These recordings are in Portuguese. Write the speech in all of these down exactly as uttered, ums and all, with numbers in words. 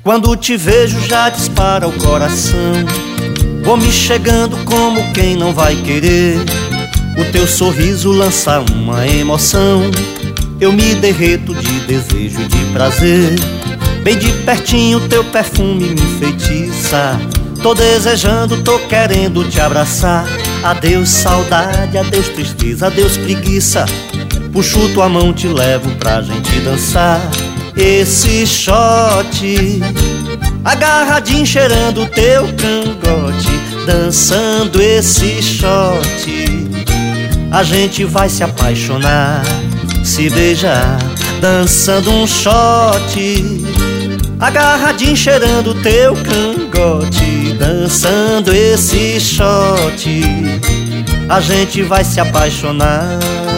Quando te vejo já dispara o coração. Vou me chegando como quem não vai querer. O teu sorriso lança uma emoção. Eu me derreto de desejo e de prazer. Bem de pertinho teu perfume me enfeitiça. Tô desejando, tô querendo te abraçar. Adeus saudade, adeus tristeza, adeus preguiça. Puxo tua mão, te levo pra gente dançar. Esse shot, agarradinho cheirando teu cangote. Dançando esse shot, a gente vai se apaixonar, se beijar. Dançando um shot, agarradinho cheirando teu cangote. Dançando esse shot, a gente vai se apaixonar.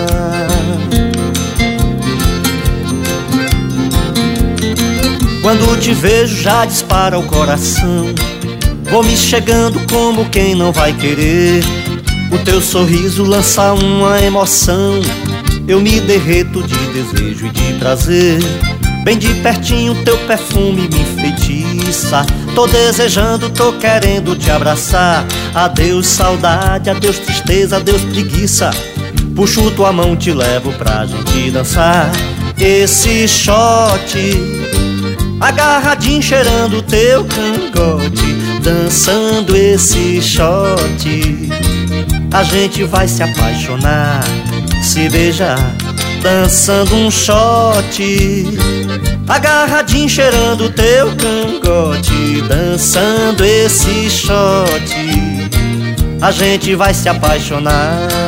Quando te vejo já dispara o coração. Vou me chegando como quem não vai querer. O teu sorriso lança uma emoção. Eu me derreto de desejo e de prazer. Bem de pertinho teu perfume me enfeitiça. Tô desejando, tô querendo te abraçar. Adeus saudade, adeus tristeza, adeus preguiça. Puxo tua mão, te levo pra gente dançar. Esse shot, agarradinho cheirando teu cangote. Dançando esse shot, a gente vai se apaixonar, se beijar. Dançando um shot, agarradinho cheirando teu cangote. Dançando esse shot, a gente vai se apaixonar.